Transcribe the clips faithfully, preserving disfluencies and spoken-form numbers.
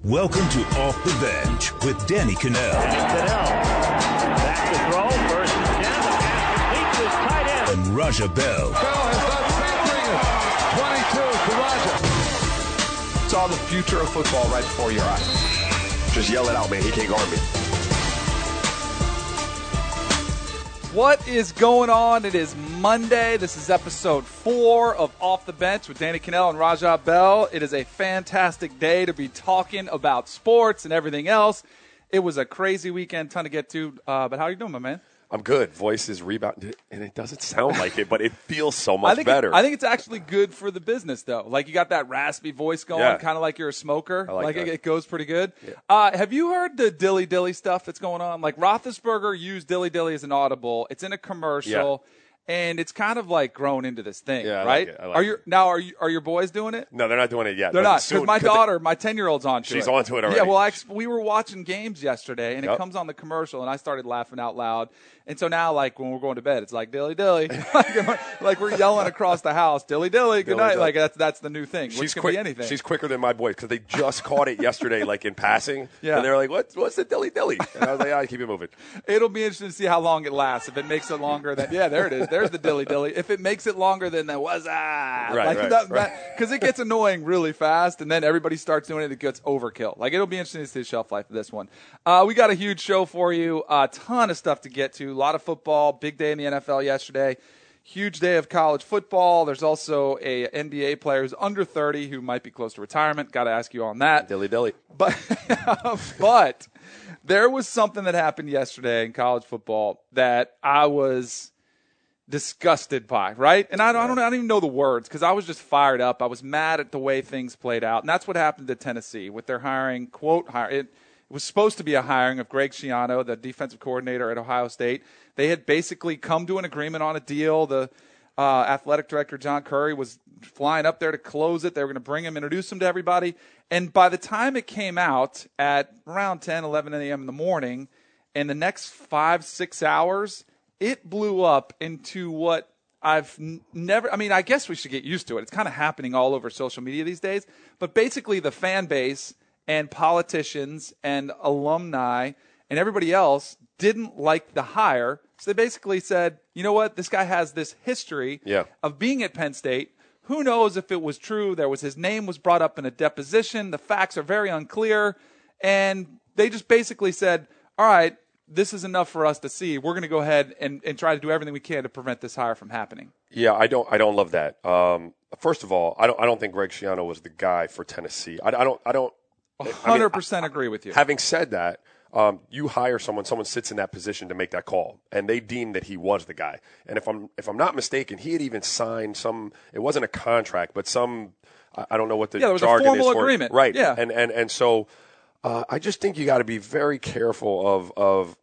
Welcome to Off the Bench with Danny Kanell. Kanell back to throw, first and ten, the pass complete to his tight end. And Raja Bell. Bell has done something. twenty-two to Raja. Saw the future of football right before your eyes. Just yell it out, man. He can't guard me. What is going on? It is Monday. This is episode four of Off the Bench with Danny Kanell and Raja Bell. It is a fantastic day to be talking about sports and everything else. It was a crazy weekend, ton to get to. Uh, but how are you doing, my man? I'm good. Voice is rebounded, and it doesn't sound like it, but it feels so much I think better. It, I think it's actually good for the business, though. Like, you got that raspy voice going, yeah. kind of like you're a smoker. I like, like that. It, it goes pretty good. Yeah. Uh, have you heard the dilly dilly stuff that's going on? Like, Roethlisberger used dilly dilly as an audible. It's in a commercial. Yeah. And it's kind of like grown into this thing, yeah, I right? Like it. I like are you it. now? Are you are your boys doing it? No, they're not doing it yet. They're not, because soon, my cause daughter, they, my ten-year-old's on to she's it. on to it already. Yeah, well, I, we were watching games yesterday, and yep. it comes on the commercial, and I started laughing out loud. And so now, like, when we're going to bed, it's like, dilly dilly. like, like we're yelling across the house, dilly dilly, good dilly, night. dilly. Like, that's that's the new thing, which she's can quick, be anything. She's quicker than my boys, because they just caught it yesterday, like, in passing. Yeah. And they're like, what, what's the dilly dilly? And I was like, ah, keep it moving. It'll be interesting to see how long it lasts. If it makes it longer than, yeah, there it is. There's the dilly dilly. If it makes it longer than the was ah, right, like right, that, right. because it gets annoying really fast, and then everybody starts doing it. It gets overkill. Like, it'll be interesting to see the shelf life of this one. Uh, we got a huge show for you. A ton of stuff to get to. A lot of football. Big day in the N F L yesterday. Huge day of college football. There's also a N B A player who's under thirty who might be close to retirement. Got to ask you on that. Dilly dilly. But but there was something that happened yesterday in college football that I was disgusted by, right? And I don't, I don't, I don't even know the words because I was just fired up. I was mad at the way things played out, and that's what happened to Tennessee with their hiring. Quote, hire it. It was supposed to be a hiring of Greg Schiano, the defensive coordinator at Ohio State. They had basically come to an agreement on a deal. The uh, athletic director, John Curry, was flying up there to close it. They were going to bring him, introduce him to everybody. And by the time it came out at around ten, eleven a.m. in the morning, in the next five, six hours, it blew up into what I've n- never – I mean, I guess we should get used to it. It's kind of happening all over social media these days. But basically the fan base – and politicians and alumni and everybody else didn't like the hire. So they basically said, you know what, this guy has this history yeah. of being at Penn State. Who knows if it was true? There was his name was brought up in a deposition. The facts are very unclear. And they just basically said, all right, this is enough for us to see. We're going to go ahead and, and try to do everything we can to prevent this hire from happening. Yeah, I don't I don't love that. Um, first of all, I don't I don't think Greg Schiano was the guy for Tennessee. I, I don't I don't one hundred percent I mean, agree with you. Having said that, um, you hire someone, someone sits in that position to make that call, and they deemed that he was the guy. And if I'm if I'm not mistaken, he had even signed some. It wasn't a contract, but some. I don't know what the yeah, there was jargon a formal is for agreement, it. Right? Yeah, and and and so uh, I just think you got to be very careful of of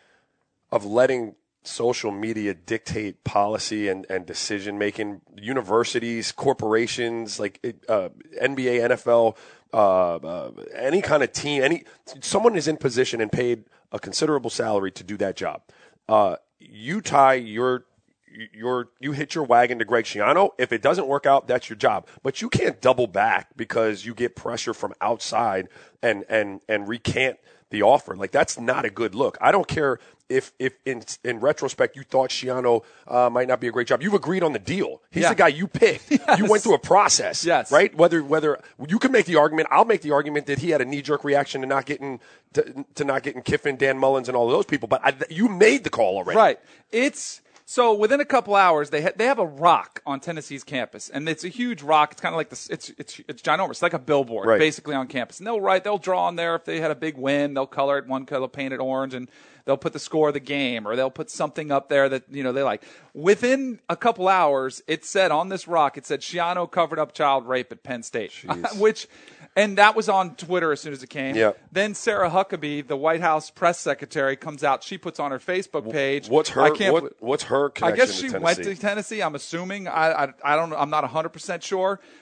of letting social media dictate policy and, and decision making. Universities, corporations, like uh, N B A, N F L. Uh, uh, any kind of team, any someone is in position and paid a considerable salary to do that job. Uh, you tie your your you hit your wagon to Greg Schiano. If it doesn't work out, that's your job. But you can't double back because you get pressure from outside and and and recant the offer. Like, that's not a good look. I don't care if if in in retrospect you thought Schiano uh, might not be a great job. You've agreed on the deal. He's yeah. the guy you picked. Yes. You went through a process, yes. right? Whether whether you can make the argument, I'll make the argument that he had a knee jerk reaction to not getting to, to not getting Kiffin, Dan Mullins, and all of those people. But I, you made the call already, right? It's. So within a couple hours, they ha- they have a rock on Tennessee's campus, and it's a huge rock. It's kind of like this. It's it's it's ginormous. It's like a billboard, right. basically on campus. And they'll write, they'll draw on there if they had a big win. They'll color it one color, paint it orange, and they'll put the score of the game, or they'll put something up there that you know they like. Within a couple hours, it said on this rock, it said Schiano covered up child rape at Penn State, which. And that was on Twitter as soon as it came. Yep. Then Sarah Huckabee, the White House press secretary, comes out. She puts on her Facebook page. What's her? I can't, what, what's her I connection guess she to went Tennessee? to Tennessee. I'm assuming. I I, I don't know. I'm not one hundred percent sure.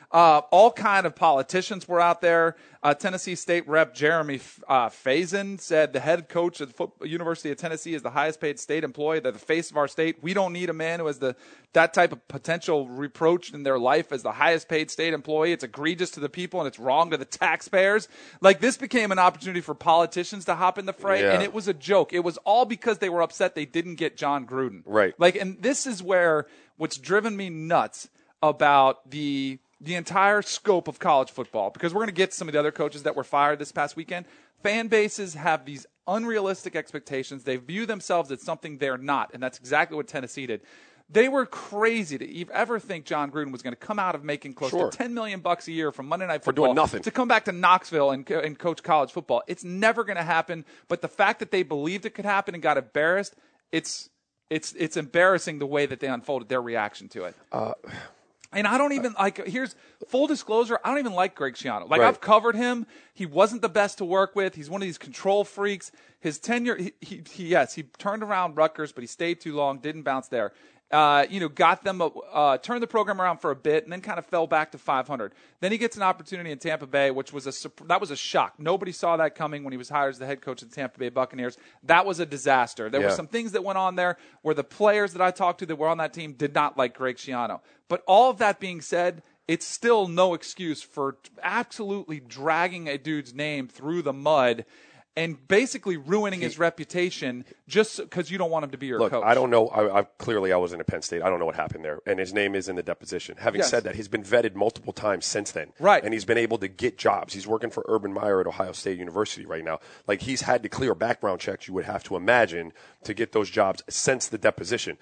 Uh, all kind of politicians were out there. Uh, Tennessee State Rep Jeremy uh, Faison said the head coach of the Foot- University of Tennessee is the highest paid state employee. They're the face of our state. We don't need a man who has the that type of potential reproach in their life as the highest paid state employee. It's egregious to the people and it's wrong to the taxpayers. Like, this became an opportunity for politicians to hop in the fray, Yeah. and it was a joke. It was all because they were upset they didn't get John Gruden. Right. Like, and this is where what's driven me nuts about the the entire scope of college football, because we're going to get to some of the other coaches that were fired this past weekend. Fan bases have these unrealistic expectations. They view themselves as something they're not, and that's exactly what Tennessee did. They were crazy to ever think John Gruden was going to come out of making close Sure. to ten million bucks a year from Monday Night For Football doing nothing. to come back to Knoxville and, and coach college football. It's never going to happen. But the fact that they believed it could happen and got embarrassed, it's it's it's embarrassing the way that they unfolded their reaction to it. Uh, And I don't even like. Here's full disclosure. I don't even like Greg Schiano. Like, Right. I've covered him. He wasn't the best to work with. He's one of these control freaks. His tenure. He, he, he yes, he turned around Rutgers, but he stayed too long. Didn't bounce there. Uh, you know, got them, uh, turned the program around for a bit, and then kind of fell back to five hundred. Then he gets an opportunity in Tampa Bay, which was a that was a shock. Nobody saw that coming when he was hired as the head coach of the Tampa Bay Buccaneers. That was a disaster. There Yeah. were some things that went on there where the players that I talked to that were on that team did not like Greg Schiano. But all of that being said, it's still no excuse for absolutely dragging a dude's name through the mud and basically ruining his reputation just because you don't want him to be your Look, coach. I don't know. I, I clearly I wasn't at Penn State. I don't know what happened there, and his name is in the deposition. Having Yes. said that, he's been vetted multiple times since then, Right. And he's been able to get jobs. He's working for Urban Meyer at Ohio State University right now. Like, he's had to clear background checks, you would have to imagine, to get those jobs since the deposition.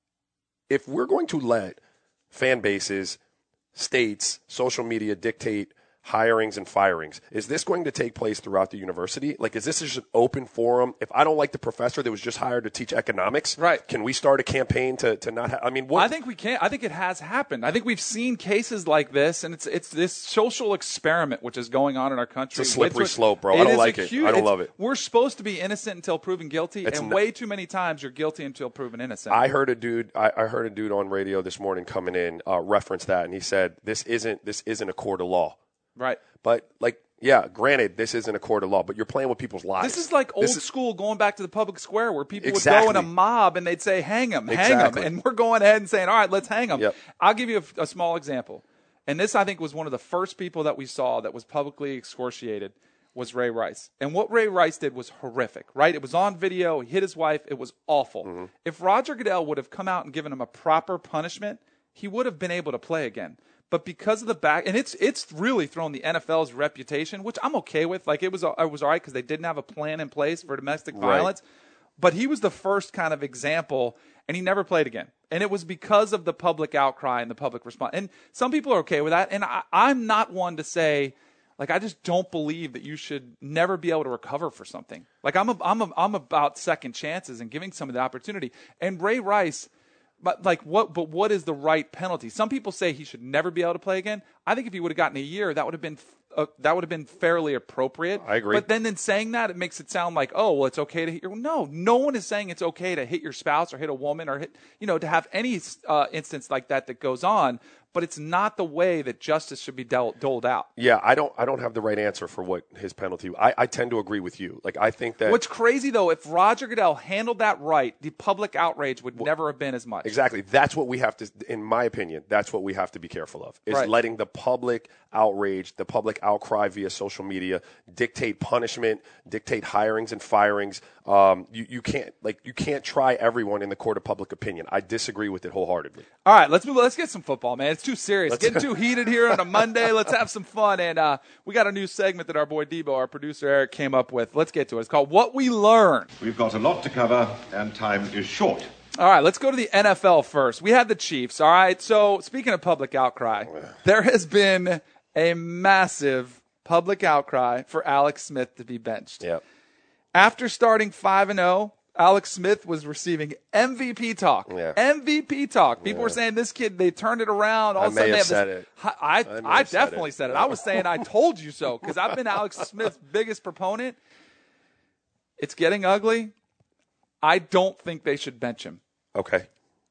If we're going to let fan bases, states, social media dictate hirings and firings, is this going to take place throughout the university? Like, is this just an open forum? If I don't like the professor that was just hired to teach economics, Right. can we start a campaign to, to not have, I mean, what? I think we can. I think it has happened. I think we've seen cases like this, and it's it's this social experiment which is going on in our country. It's a slippery It's- slope, bro. I don't is like a it. huge- I don't it's- love it. We're supposed to be innocent until proven guilty, It's and no- way too many times you're guilty until proven innocent. I heard a dude. I, I heard a dude on radio this morning coming in uh, reference that, and he said, "This isn't this isn't a court of law." right. But like, yeah, granted, this isn't a court of law, but you're playing with people's lives. This is like old This is- school going back to the public square where people would Exactly. go in a mob and they'd say, hang him, hang Exactly. him. And we're going ahead and saying, all right, let's hang him. Yep. I'll give you a, a small example. And this, I think, was one of the first people that we saw that was publicly excoriated was Ray Rice. And what Ray Rice did was horrific, right? It was on video. He hit his wife. It was awful. Mm-hmm. If Roger Goodell would have come out and given him a proper punishment, he would have been able to play again. But because of the back, and it's it's really thrown the N F L's reputation, which I'm okay with. Like, it was it was all right because they didn't have a plan in place for domestic Right. violence. But he was the first kind of example, and he never played again. And it was because of the public outcry and the public response. And some people are okay with that. And I, I'm not one to say, like, I just don't believe that you should never be able to recover for something. Like, I'm a, I'm a, I'm about second chances and giving some of the opportunity. And Ray Rice. But like what? But what is the right penalty? Some people say he should never be able to play again. I think if he would have gotten a year, that would have been uh, that would have been fairly appropriate. I agree. But then, in saying that, it makes it sound like, oh, well, it's okay to hit your. No, no one is saying it's okay to hit your spouse or hit a woman or hit, you know, to have any uh, instance like that that goes on. But it's not the way that justice should be dealt, doled out. Yeah, I don't. I don't have the right answer for what his penalty. I, I tend to agree with you. Like, I think that What's crazy though, if Roger Goodell handled that right, the public outrage would never have been as much. exactly. That's what we have to. In my opinion, that's what we have to be careful of. Is Right. letting the public outrage, the public outcry via social media, dictate punishment, dictate hirings and firings. Um, you you can't like you can't try everyone in the court of public opinion. I disagree with it wholeheartedly. All right, let's move. Let's get some football, man. It's too serious. Let's- Getting too heated here on a Monday. Let's have some fun. And uh, we got a new segment that our boy Debo, our producer Eric, came up with. Let's get to it. It's called What We Learned. We've got a lot to cover, and time is short. All right, let's go to the N F L first. We had the Chiefs. All right, so speaking of public outcry, there has been a massive public outcry for Alex Smith to be benched. Yeah. After starting five and zero, Alex Smith was receiving M V P talk. Yeah. M V P talk. People Yeah. were saying this kid, they turned it around. All I of a sudden may they have have said this, it. I, I, I may I have said definitely it. said it. I was saying I told you so because I've been Alex Smith's biggest proponent. It's getting ugly. I don't think they should bench him. Okay.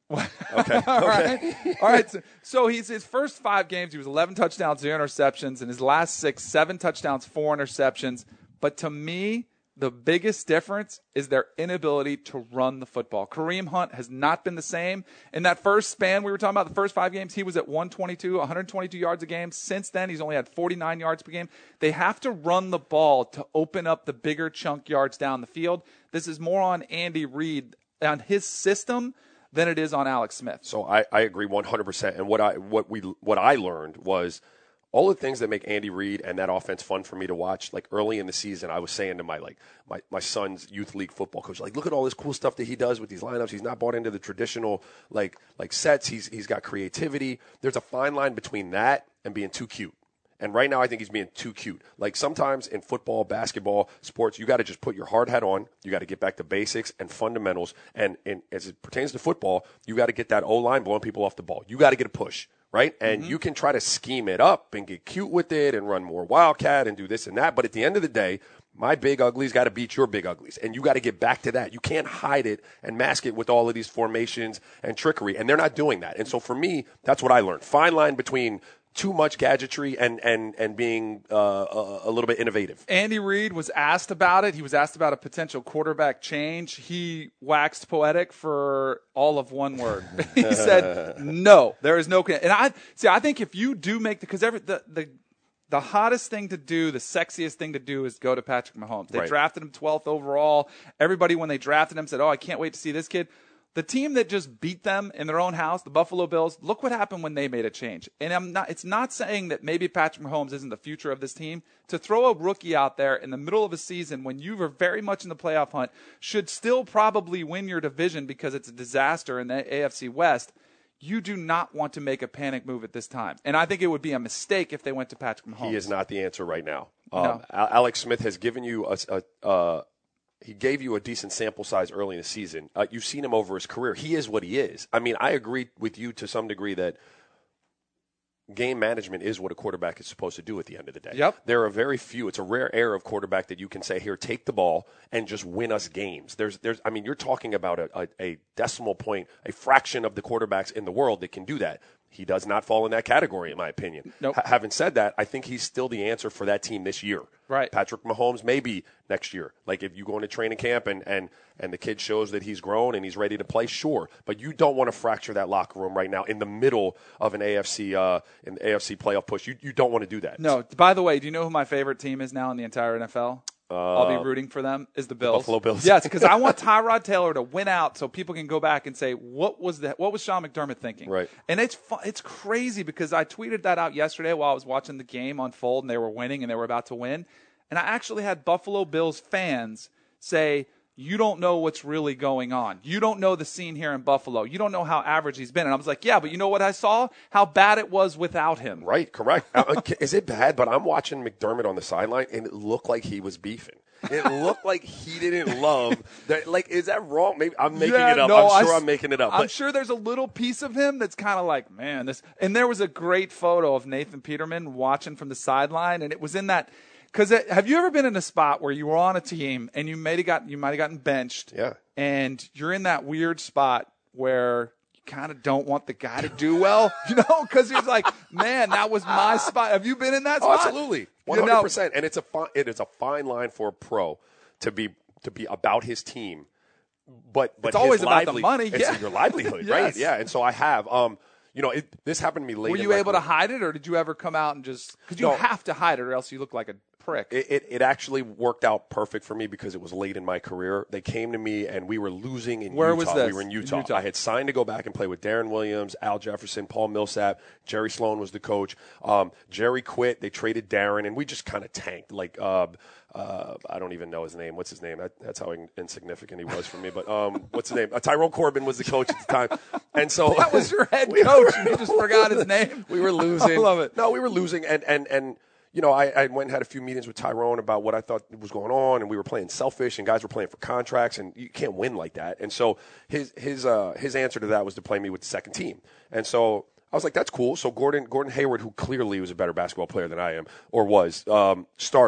Okay. All okay. right. All right. So, so he's his first five games, he was eleven touchdowns, zero interceptions. In his last six, seven touchdowns, four interceptions. But to me, the biggest difference is their inability to run the football. Kareem Hunt has not been the same. In that first span we were talking about, the first five games, he was at one twenty-two, one twenty-two yards a game. Since then, he's only had forty-nine yards per game. They have to run the ball to open up the bigger chunk yards down the field. This is more on Andy Reid, on his system, than it is on Alex Smith. So I, I agree one hundred percent. And what I what we what I learned was all the things that make Andy Reid and that offense fun for me to watch. Like early in the season, I was saying to my like my, my son's youth league football coach, like, look at all this cool stuff that he does with these lineups. He's not bought into the traditional like like sets. He's he's got creativity. There's a fine line between that and being too cute. And right now, I think he's being too cute. Like sometimes in football, basketball, sports, you got to just put your hard hat on. You got to get back to basics and fundamentals. And, and as it pertains to football, you got to get that O-line blowing people off the ball. You got to get a push, right? And mm-hmm. you can try to scheme it up and get cute with it and run more wildcat and do this and that. But at the end of the day, my big uglies got to beat your big uglies. And you got to get back to that. You can't hide it and mask it with all of these formations and trickery. And they're not doing that. And so for me, that's what I learned. Fine line between too much gadgetry and, and, and being uh, a, a little bit innovative. Andy Reid was asked about it. He was asked about a potential quarterback change. He waxed poetic for all of one word. He said, no, there is no – and I see, I think if you do make the – because every the, the the hottest thing to do, the sexiest thing to do is go to Patrick Mahomes. They right. drafted him twelfth overall. Everybody, when they drafted him, said, oh, I can't wait to see this kid. The team that just beat them in their own house, the Buffalo Bills, look what happened when they made a change. And I'm not, it's not saying that maybe Patrick Mahomes isn't the future of this team. To throw a rookie out there in the middle of a season when you were very much in the playoff hunt should still probably win your division because it's a disaster in the A F C West. You do not want to make a panic move at this time. And I think it would be a mistake if they went to Patrick Mahomes. He is not the answer right now. No. Um, Alex Smith has given you a, a uh, he gave you a decent sample size early in the season. Uh, you've seen him over his career. He is what he is. I mean, I agree with you to some degree that game management is what a quarterback is supposed to do at the end of the day. Yep. There are very few. It's a rare air of quarterback that you can say, here, take the ball and just win us games. There's, there's. I mean, you're talking about a, a, a decimal point, a fraction of the quarterbacks in the world that can do that. He does not fall in that category, in my opinion. Nope. H- having said that, I think he's still the answer for that team this year. Right. Patrick Mahomes maybe next year. Like if you go into training camp and, and, and the kid shows that he's grown and he's ready to play, sure. But you don't want to fracture that locker room right now in the middle of an A F C uh, in the A F C playoff push. You you don't want to do that. No. By the way, do you know who my favorite team is now in the entire N F L? Uh, I'll be rooting for them is the Bills. Buffalo Bills. Yes, because I want Tyrod Taylor to win out so people can go back and say, what was that? What was Sean McDermott thinking? Right. And it's fu- it's crazy because I tweeted that out yesterday while I was watching the game unfold and they were winning and they were about to win. And I actually had Buffalo Bills fans say, you don't know what's really going on. You don't know the scene here in Buffalo. You don't know how average he's been. And I was like, yeah, but you know what I saw? How bad it was without him. Right, correct. uh, is it bad? But I'm watching McDermott on the sideline, and it looked like he was beefing. It looked like he didn't love that. Like, is that wrong? Maybe I'm making Yeah, it up. no, I'm sure I, I'm making it up. I'm But sure there's a little piece of him that's kind of like, man, this. And there was a great photo of Nathan Peterman watching from the sideline, and it was in that. Because have you ever been in a spot where you were on a team and you might have got you might have gotten benched, Yeah. and you're in that weird spot where you kind of don't want the guy to do well, you know? Because he's like, man, that was my spot. Have you been in that Oh, spot? absolutely, one hundred percent. And it's a fi- it is a fine line for a pro to be to be about his team, but but It's always his about the lively- money, It's yeah. your livelihood, Yes. right? Yeah. And so I have, um, you know, it, this happened to me late. Were in you my able to career. hide it, or did you ever come out and just – because you No. have to hide it or else you look like a prick. It, it it actually worked out perfect for me because it was late in my career. They came to me and we were losing in Where Utah. was this? We were in Utah. In Utah. I had signed to go back and play with Darren Williams, Al Jefferson, Paul Millsap. Jerry Sloan was the coach. Um, Jerry quit. They traded Darren, and we just kind of tanked. Like uh, uh, I don't even know his name. What's his name? That, that's how insignificant he was for me. But um, what's his name? Uh, Tyrone Corbin was the coach at the time, and so That was your head we coach, were- and you just forgot his name? We were losing. I love it. No, we were losing, and and and. You know, I, I went and had a few meetings with Tyrone about what I thought was going on, and we were playing selfish, and guys were playing for contracts, and you can't win like that. And so his his uh, his answer to that was to play me with the second team. And so I was like, that's cool. So Gordon Gordon Hayward, who clearly was a better basketball player than I am, or was, um, started.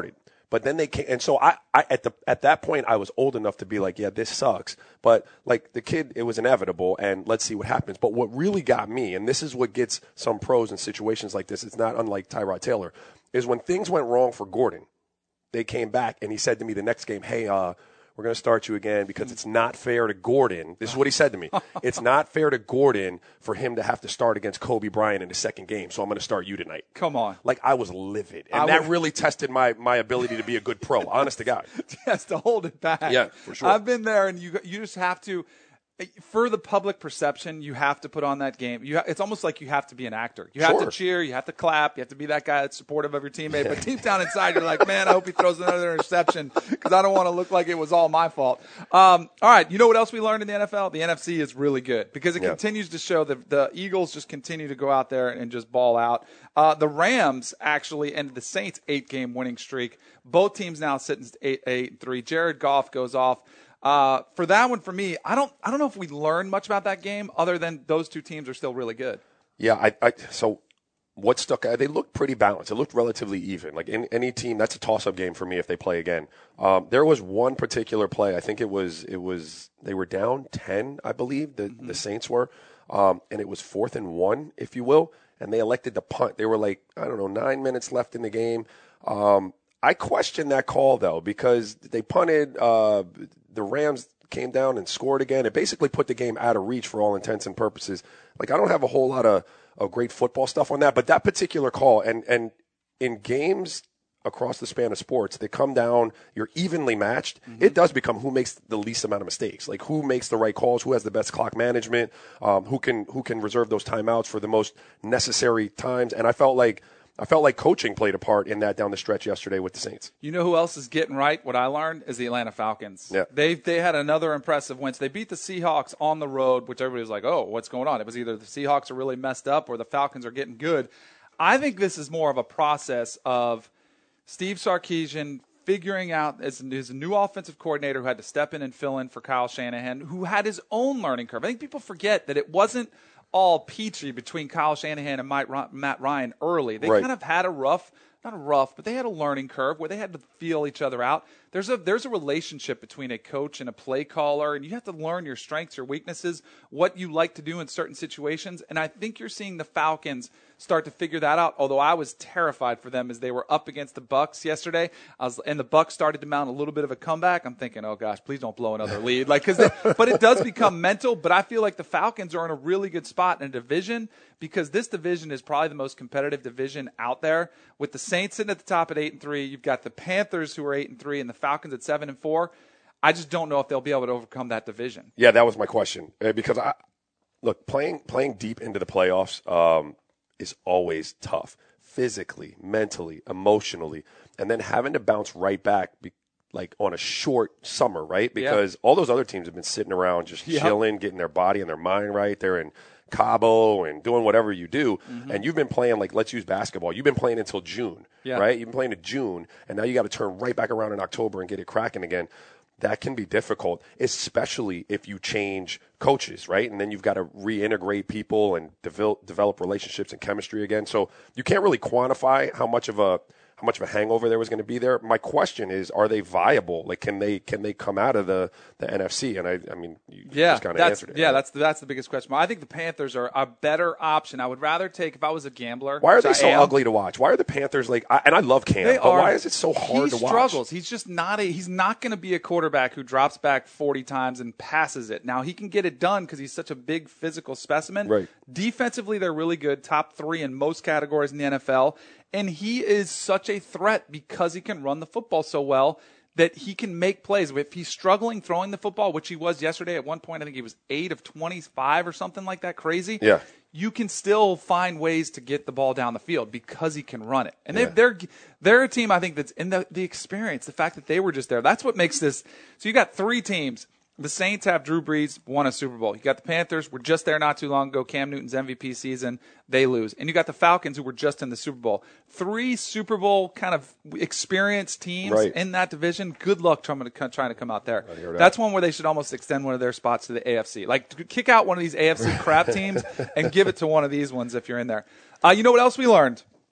But then they came, and so I, I at the at that point I was old enough to be like, yeah, this sucks. But like the kid, it was inevitable, and let's see what happens. But what really got me, and this is what gets some pros in situations like this, it's not unlike Tyrod Taylor, is when things went wrong for Gordon, they came back and he said to me the next game, hey, uh, we're going to start you again because it's not fair to Gordon. This is what he said to me. It's not fair to Gordon for him to have to start against Kobe Bryant in the second game, so I'm going to start you tonight. Come on. Like, I was livid. And I that would... really tested my, my ability to be a good pro, honest to God. Yes, to hold it back. Yeah, for sure. I've been there, and you you just have to – for the public perception, you have to put on that game. You ha- it's almost like you have to be an actor. You have Sure. to cheer. You have to clap. You have to be that guy that's supportive of your teammate. But deep down inside, you're like, man, I hope he throws another interception because I don't want to look like it was all my fault. Um, all right, you know what else we learned in the N F L? The N F C is really good because it Yeah. continues to show that the Eagles just continue to go out there and just ball out. Uh, the Rams actually ended the Saints' eight-game winning streak. Both teams now sitting eight, eight, and three. Jared Goff goes off. Uh, for that one, for me, I don't, I don't know if we learned much about that game other than those two teams are still really good. Yeah, I, I so what stuck out, they looked pretty balanced. It looked relatively even. Like any, any team, that's a toss-up game for me if they play again. Um, there was one particular play, I think it was, it was, they were down ten, I believe, the, mm-hmm. the Saints were, um, and it was fourth and one, if you will, and they elected to punt. They were like, I don't know, nine minutes left in the game. Um, I question that call, though, because they punted, uh, the Rams came down and scored again. It basically put the game out of reach for all intents and purposes. Like, I don't have a whole lot of, of great football stuff on that, but that particular call, and, and in games across the span of sports, they come down, you're evenly matched. Mm-hmm. It does become who makes the least amount of mistakes, like who makes the right calls, who has the best clock management, um, who can who can reserve those timeouts for the most necessary times. And I felt like I felt like coaching played a part in that down the stretch yesterday with the Saints. You know who else is getting right? What I learned is the Atlanta Falcons. Yeah. They they had another impressive win. They beat the Seahawks on the road, which everybody was like, oh, what's going on? It was either the Seahawks are really messed up or the Falcons are getting good. I think this is more of a process of Steve Sarkisian figuring out as his new offensive coordinator who had to step in and fill in for Kyle Shanahan, who had his own learning curve. I think people forget that it wasn't all peachy between Kyle Shanahan and Matt Ryan early. They right. kind of had a rough, not a rough, but they had a learning curve where they had to feel each other out. There's a there's a relationship between a coach and a play caller, and you have to learn your strengths, your weaknesses, what you like to do in certain situations. And I think you're seeing the Falcons start to figure that out. Although I was terrified for them as they were up against the Bucs yesterday, I was, and the Bucs started to mount a little bit of a comeback. I'm thinking, oh gosh, please don't blow another lead, like because. But it does become mental. But I feel like the Falcons are in a really good spot in a division because this division is probably the most competitive division out there. With the Saints sitting at the top at eight and three, you've got the Panthers who are eight and three, and the Falcons at seven and four. I just don't know if they'll be able to overcome that division. Yeah, that was my question uh, because I look playing playing deep into the playoffs um, is always tough, physically, mentally, emotionally, and then having to bounce right back. Be- like on a short summer, right? Because yeah. all those other teams have been sitting around just yeah. chilling, getting their body and their mind right. They're in Cabo and doing whatever you do. Mm-hmm. And you've been playing, like, let's use basketball. You've been playing until June, yeah. right? You've been playing in June, and now you got to turn right back around in October and get it cracking again. That can be difficult, especially if you change coaches, right? And then you've got to reintegrate people and develop, develop relationships and chemistry again. So you can't really quantify how much of a how much of a hangover there was going to be there. My question is, are they viable? Like, can they can they come out of the, the N F C? And I, I mean, you yeah, just kind of answered it. Yeah, right? that's the, that's the biggest question. I think the Panthers are a better option. I would rather take, if I was a gambler. Why are they I so am, ugly to watch? Why are the Panthers like? I, and I love Cam, they but are, why is it so hard he to watch? He struggles. He's just not a. He's not going to be a quarterback who drops back forty times and passes it. Now he can get it done because he's such a big physical specimen. Right. Defensively, they're really good, top three in most categories in the N F L. And he is such a threat because he can run the football so well that he can make plays. If he's struggling throwing the football, which he was yesterday at one point, I think he was eight of twenty-five or something like that crazy. Yeah. You can still find ways to get the ball down the field because he can run it. And yeah. they're, they're a team, I think, that's in the, the experience, the fact that they were just there. That's what makes this. So you got three teams. The Saints have Drew Brees, won a Super Bowl. You got the Panthers, were just there not too long ago. Cam Newton's M V P season, they lose. And you got the Falcons, who were just in the Super Bowl. Three Super Bowl kind of experienced teams right. in that division. Good luck trying to, trying to come out there. That. That's one where they should almost extend one of their spots to the A F C. Like, kick out one of these A F C crap teams and give it to one of these ones if you're in there. Uh, you know what else we learned?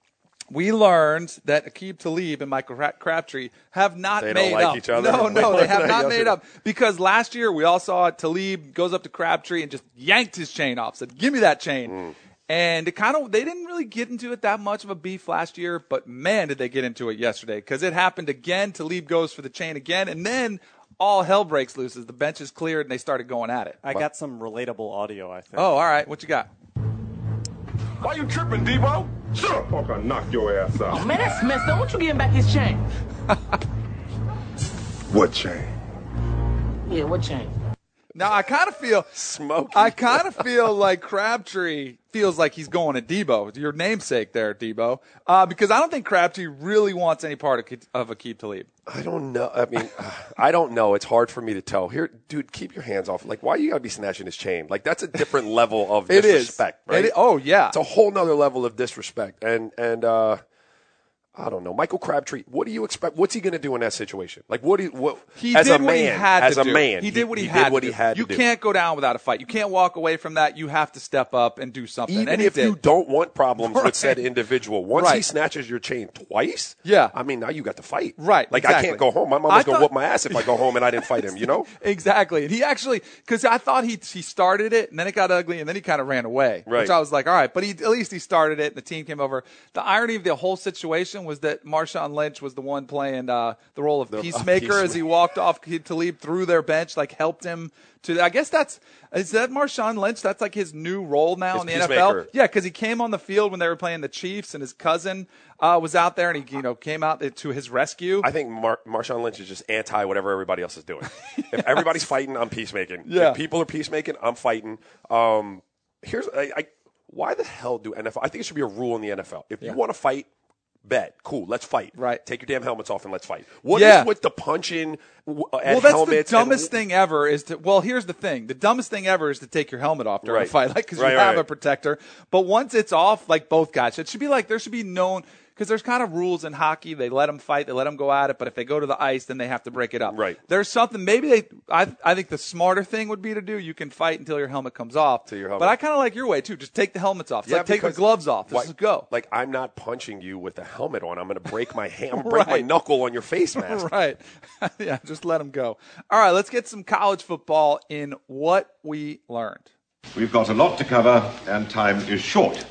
we learned that Aqib Talib and Michael Crabtree have not They made don't like up. each other? No, We no, they learned have that not yesterday. made up. Because last year we all saw Talib goes up to Crabtree and just yanked his chain off. Said, "Give me that chain." Mm. And it kind of they didn't really get into it that much of a beef last year, but man, did they get into it yesterday because it happened again. Talib goes for the chain again, and then all hell breaks loose as the bench is cleared and they started going at it. I got some relatable audio, I think. Oh, all right. What you got? Why you tripping, Debo? Shut up, fuck! I knock your ass out. Oh, man, that's messed up. Won't you give him back his chain? What chain? Yeah, what chain? Now I kind of feel Smokey. I kind of feel like Crabtree feels like he's going to Debo, your namesake there, Debo, uh, because I don't think Crabtree really wants any part of, of Aqib Talib. I don't know. I mean, I don't know. It's hard for me to tell. Here, dude, keep your hands off. Like, why you gotta be snatching his chain? Like, that's a different level of It is. disrespect, right? It is. Oh yeah, It's a whole nother level of disrespect. And and uh, I don't know, Michael Crabtree. What do you expect? What's he going to do in that situation? Like, what do you, what? He as did a man, what he had as to a do. man, He did what he, did had. what to he do. had to You do. can't go down without a fight. You can't walk away from that. You have to step up and do something. Even and he if did. you don't want problems Right. with said individual, once he Right. snatches your chain twice, Yeah. I mean, now you got to fight. Right, Like, I exactly. can't go home. My I mama's going to thought- whoop my ass if I go home and I didn't fight him, you know? Exactly. And he actually, because I thought he he started it, and then it got ugly, and then he kind of ran away. Right. Which I was like, all right, but he at least he started it, and the team came over. The irony of the whole situation was that Marshawn Lynch was the one playing uh, the role of The- uh, peacemaker as he walked off Talib through their bench, like helped him to. I guess that's is that Marshawn Lynch? That's like his new role now His in the N F L. peacemaker. Yeah, because he came on the field when they were playing the Chiefs, and his cousin uh, was out there, and he you know came out to his rescue. I think Mar- Marshawn Lynch is just anti whatever everybody else is doing. If everybody's fighting, I'm peacemaking. Yeah. If people are peacemaking, I'm fighting. Um, here's I, I, why the hell do N F L? I think it should be a rule in the N F L. If you want to fight, bet, cool, let's fight. Right. Take your damn helmets off and let's fight. What is Yeah. with the punching w- at Well, that's helmets? the dumbest and, thing ever. Is to well, here's the thing: the dumbest thing ever is to take your helmet off during Right. a fight, like because Right, you right, have a right. protector. But once it's off, like both guys, it should be like there should be known because there's kind of rules in hockey. They let them fight, they let them go at it, but if they go to the ice, then they have to break it up. Right. There's something. Maybe they. I I think the smarter thing would be to do. You can fight until your helmet comes off. Till your helmet- But I kind of like your way too. Just take the helmets off. It's Yeah, like take the because- gloves off. Why- Let's go. Like, I'm not punching you with a helmet on. I'm going to break my hand, break my Right. knuckle on your face mask. Right. Yeah, just let them go. All right, let's get some college football in what we learned. We've got a lot to cover, and time is short.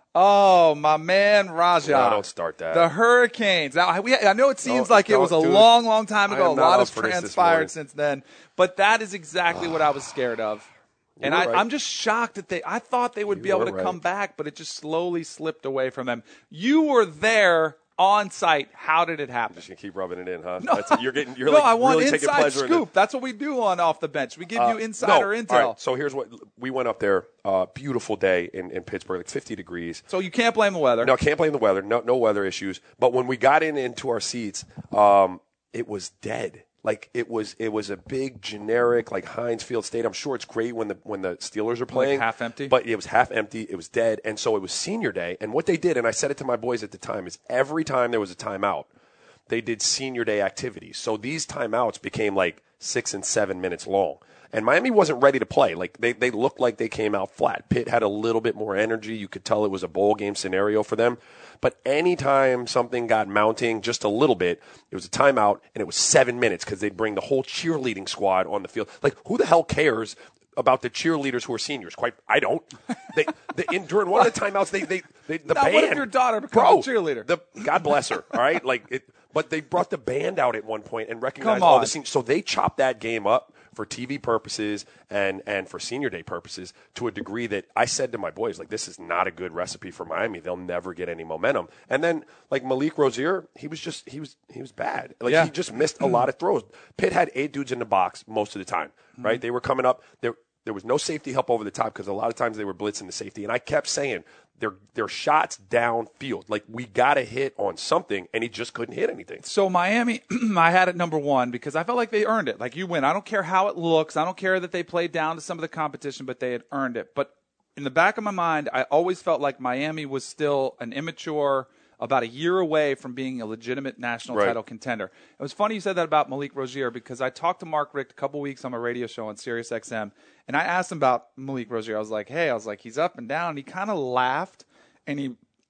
Oh, my man Raja. No, don't start that. The Hurricanes. Now, I, we, I know it seems No, like it was a don't, dude. long, long time I ago. A am not lot up has for this this transpired morning. since then. But that is exactly what I was scared of. And You I, were right. I'm just shocked that they – I thought they would You be able were to right. come back, but it just slowly slipped away from them. You were there on site. How did it happen? Just gonna keep rubbing it in, huh? No, That's, you're getting, you're no, like I want really taking inside pleasure in it. scoop. That's what we do on Off the Bench. We give Uh, you insider no. intel. All right, so here's what we went up there. Uh, beautiful day in, in Pittsburgh, like fifty degrees. So you can't blame the weather. No, can't blame the weather. No, no weather issues. But when we got in into our seats, um, it was dead. Like it was, it was a big generic like Heinz Field Stadium. I'm sure it's great when the when the Steelers are playing, half empty? But it was half empty. It was dead, and so it was senior day. And what they did, and I said it to my boys at the time, is every time there was a timeout, they did senior day activities. So these timeouts became like six and seven minutes long. And Miami wasn't ready to play. Like they, they looked like they came out flat. Pitt had a little bit more energy. You could tell it was a bowl game scenario for them. But anytime something got mounting just a little bit, it was a timeout, and it was seven minutes because they'd bring the whole cheerleading squad on the field. Like, who the hell cares about the cheerleaders who are seniors? Quite, I don't. They, they in, during one of the timeouts, they, they, they the Now, band. what if your daughter becomes Bro, a cheerleader? The, God bless her. All right, like it. But they brought the band out at one point and recognized Come all on. the seniors. So they chopped that game up for T V purposes and, and for senior day purposes to a degree that I said to my boys, like, this is not a good recipe for Miami. They'll never get any momentum. And then, like, Malik Rozier, he was just, he was, he was bad. Like, Yeah. he just missed a lot of throws. Pitt had eight dudes in the box most of the time, right? Mm-hmm. They were coming up. There, there was no safety help over the top because a lot of times they were blitzing the safety. And I kept saying, They're, they're shots downfield. Like, we got to hit on something, and he just couldn't hit anything. So Miami, I had it number one because I felt like they earned it. Like you win. I don't care how it looks. I don't care that they played down to some of the competition, but they had earned it. But in the back of my mind, I always felt like Miami was still an immature, about a year away from being a legitimate national Right. title contender. It was funny you said that about Malik Rozier because I talked to Mark Richt a couple weeks on my radio show on Sirius X M, and I asked him about Malik Rozier. I was like, hey, I was like, he's up and down. And he kind of laughed, and he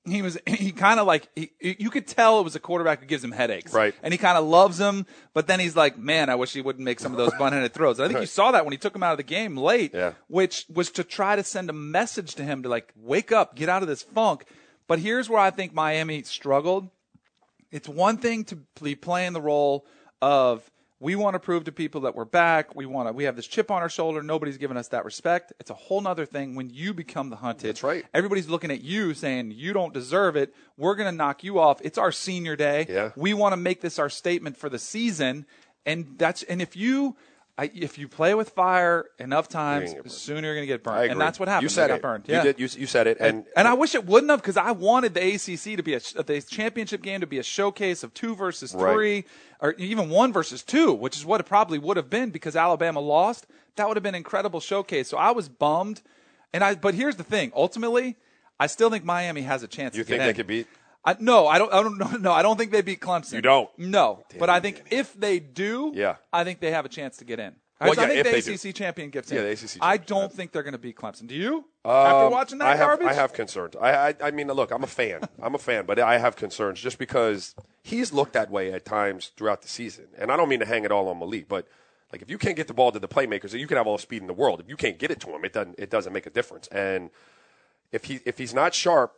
he was he kind of like he, you could tell it was a quarterback who gives him headaches, right? And he kind of loves him, but then he's like, man, I wish he wouldn't make some of those bun-headed throws. And I think Right. you saw that when he took him out of the game late, Yeah. which was to try to send a message to him to like wake up, get out of this funk. But here's where I think Miami struggled. It's one thing to be playing the role of we want to prove to people that we're back. We want to. We have this chip on our shoulder. Nobody's giving us that respect. It's a whole nother thing when you become the hunted. That's right. Everybody's looking at you saying you don't deserve it. We're going to knock you off. It's our senior day. Yeah. We want to make this our statement for the season. And that's and if you I, if you play with fire enough times, sooner you're going to get burned. I agree. And that's what happened. You said they it. got burned. You Yeah. did. You, you said it. And, And, and I wish it wouldn't have because I wanted the A C C to be a the championship game to be a showcase of two versus three, Right. or even one versus two, which is what it probably would have been because Alabama lost. That would have been an incredible showcase. So I was bummed. And I. But here's the thing. Ultimately, I still think Miami has a chance. you to think get they in. could beat? I, no, I don't. I don't. No, no, I don't think they beat Clemson. You don't? No, Damn but I you, think Danny. if they do, Yeah. I think they have a chance to get in. Well, I yeah, think if the they A C C do. champion gets Yeah, in. the A C C I champion, don't yeah. think they're going to beat Clemson. Do you? After Um, watching that I have, garbage, I have concerns. I, I, I mean, look, I'm a fan. I'm a fan, but I have concerns just because he's looked that way at times throughout the season. And I don't mean to hang it all on Malik, but like if you can't get the ball to the playmakers, you can have all the speed in the world. If you can't get it to him, it doesn't. It doesn't make a difference. And if he if he's not sharp,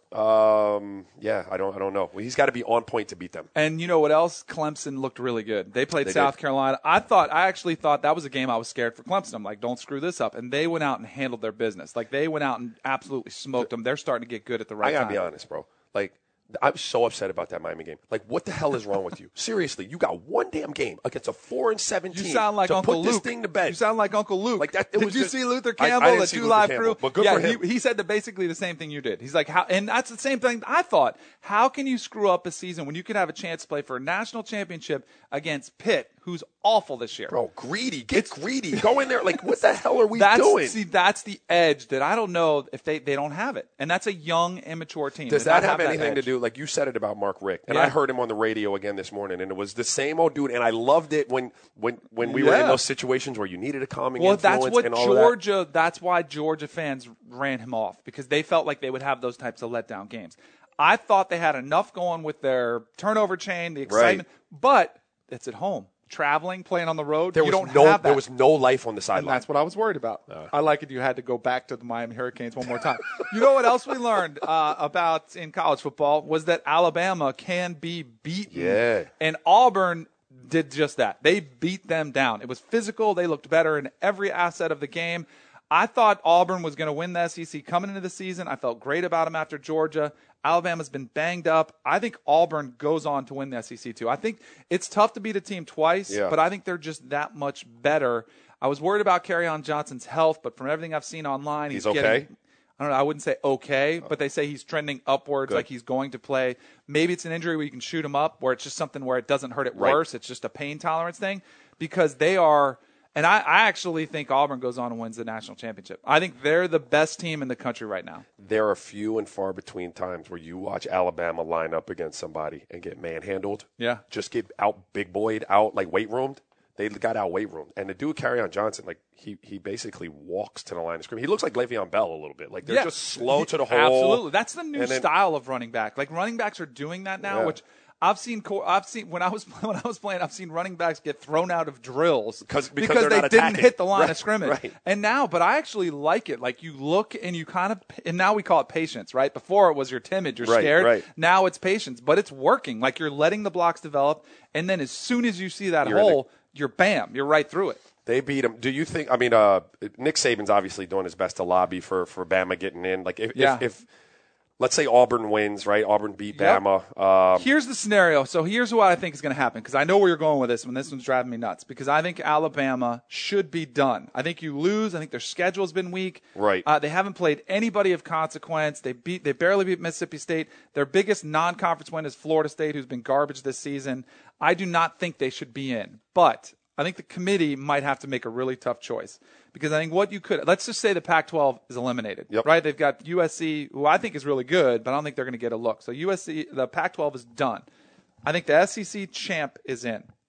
um, yeah, I don't I don't know. Well, he's got to be on point to beat them. And you know what else? Clemson looked really good. They played They South did. Carolina. I thought, I actually thought that was a game I was scared for Clemson. I'm like, don't screw this up. And they went out and handled their business. Like they went out and absolutely smoked them. They're starting to get good at the right I gotta time. be honest, bro. Like I'm so upset about that Miami game. Like, what the hell is wrong with you? Seriously, you got one damn game against a four and seven You team sound like to Uncle put Luke. this thing to bed. You sound like Uncle Luke. Like that- it did was you just- see Luther I- I Campbell, didn't the see Two Luther Live Campbell, Crew? but good yeah, for him. He, he said that basically the same thing you did. He's like, how, and that's the same thing I thought. How can you screw up a season when you could have a chance to play for a national championship against Pitt, who's awful this year? Bro, greedy. Get greedy. Go in there. Like, what the hell are we that's, doing? See, that's the edge that I don't know if they, they don't have it. And that's a young, immature team. Does They that don't have anything to edge. do? Like you said it about Mark Richt, and Yeah. I heard him on the radio again this morning, and it was the same old dude. And I loved it when when when we were in Yeah. those situations where you needed a calming Well, influence that's what and all of that. Georgia. That's why Georgia fans ran him off because they felt like they would have those types of letdown games. I thought they had enough going with their turnover chain, the excitement, but it's at home, traveling, playing on the road. There you was don't no have that. there was no life on the And sideline. that's what I was worried about. I like it. You had to go back to the Miami Hurricanes one more time. You know what else we learned uh, about in college football was that Alabama can be beaten. Yeah. And Auburn did just that. They beat them down. It was physical. They looked better in every asset of the game. I thought Auburn was going to win the S E C coming into the season. I felt great about them after Georgia. Alabama's been banged up. I think Auburn goes on to win the S E C too. I think it's tough to beat a team twice, Yeah. but I think they're just that much better. I was worried about Kerryon Johnson's health, but from everything I've seen online, he's, He's okay? getting, I don't know. I wouldn't say okay, but they say he's trending upwards, Good. like he's going to play. Maybe it's an injury where you can shoot him up, where it's just something where it doesn't hurt it Right. worse. It's just a pain tolerance thing because they are. And I, I actually think Auburn goes on and wins the national championship. I think they're the best team in the country right now. There are few and far between times where you watch Alabama line up against somebody and get manhandled. Yeah. Just get out big boyed, out like weight roomed. They got out weight roomed. And the dude Kerryon Johnson, like he he basically walks to the line of scrimmage. He looks like Le'Veon Bell a little bit. Like they're Yeah. just slow to the hole. Absolutely, that's the new And then- style of running back. Like running backs are doing that now, Yeah. which I've seen. co- I've seen when I was when I was playing. I've seen running backs get thrown out of drills 'Cause- because they're they not didn't attacking. hit the line Right, of scrimmage. right. And now, but I actually like it. Like you look and you kind of, and now we call it patience, right? Before it was you're timid, you're Right, scared. right. Now it's patience, but it's working. Like you're letting the blocks develop, and then as soon as you see that You're in the- hole, you're bam, you're right through it. They beat him. Do you think? I mean, uh, Nick Saban's obviously doing his best to lobby for for Bama getting in. Like if Yeah. if, if let's say Auburn wins, right? Auburn beat Yep. Bama. Um, Here's the scenario. So here's what I think is going to happen because I know where you're going with this, and this one's driving me nuts because I think Alabama should be done. I think you lose. I think their schedule's been weak. Right. Uh, they haven't played anybody of consequence. They beat. They barely beat Mississippi State. Their biggest non-conference win is Florida State, who's been garbage this season. I do not think they should be in, but I think the committee might have to make a really tough choice because I think what you could, let's just say the Pac twelve is eliminated, Yep. right? They've got U S C, who I think is really good, but I don't think they're going to get a look. So U S C, the Pac twelve is done. I think the S E C champ is in.